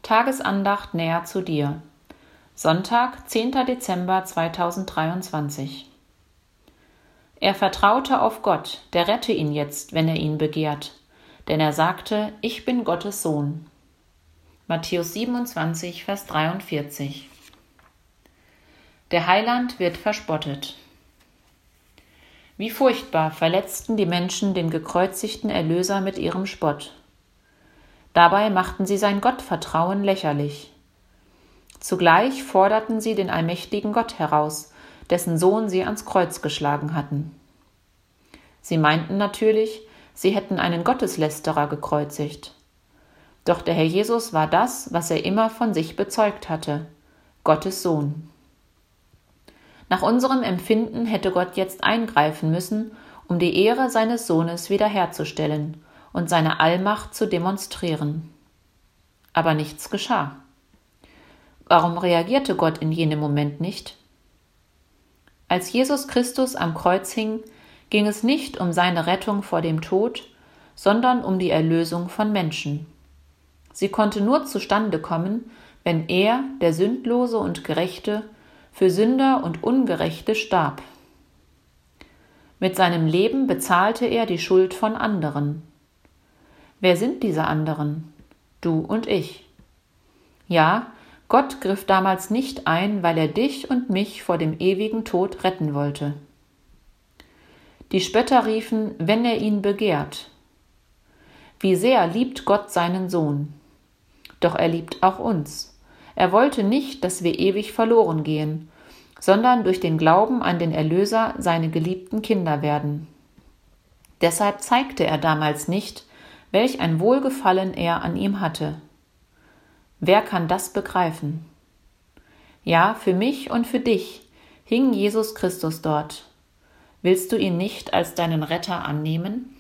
Tagesandacht näher zu dir. Sonntag, 10. Dezember 2023. Er vertraute auf Gott, der rette ihn jetzt, wenn er ihn begehrt. Denn er sagte, ich bin Gottes Sohn. Matthäus 27, Vers 43. Der Heiland wird verspottet. Wie furchtbar verletzten die Menschen den gekreuzigten Erlöser mit ihrem Spott. Dabei machten sie sein Gottvertrauen lächerlich. Zugleich forderten sie den allmächtigen Gott heraus, dessen Sohn sie ans Kreuz geschlagen hatten. Sie meinten natürlich, sie hätten einen Gotteslästerer gekreuzigt. Doch der Herr Jesus war das, was er immer von sich bezeugt hatte: Gottes Sohn. Nach unserem Empfinden hätte Gott jetzt eingreifen müssen, um die Ehre seines Sohnes wiederherzustellen und seine Allmacht zu demonstrieren. Aber nichts geschah. Warum reagierte Gott in jenem Moment nicht? Als Jesus Christus am Kreuz hing, ging es nicht um seine Rettung vor dem Tod, sondern um die Erlösung von Menschen. Sie konnte nur zustande kommen, wenn er, der Sündlose und Gerechte, für Sünder und Ungerechte starb. Mit seinem Leben bezahlte er die Schuld von anderen. Wer sind diese anderen? Du und ich. Ja, Gott griff damals nicht ein, weil er dich und mich vor dem ewigen Tod retten wollte. Die Spötter riefen, wenn er ihn begehrt. Wie sehr liebt Gott seinen Sohn. Doch er liebt auch uns. Er wollte nicht, dass wir ewig verloren gehen, sondern durch den Glauben an den Erlöser seine geliebten Kinder werden. Deshalb zeigte er damals nicht, welch ein Wohlgefallen er an ihm hatte. Wer kann das begreifen? Ja, für mich und für dich hing Jesus Christus dort. Willst du ihn nicht als deinen Retter annehmen?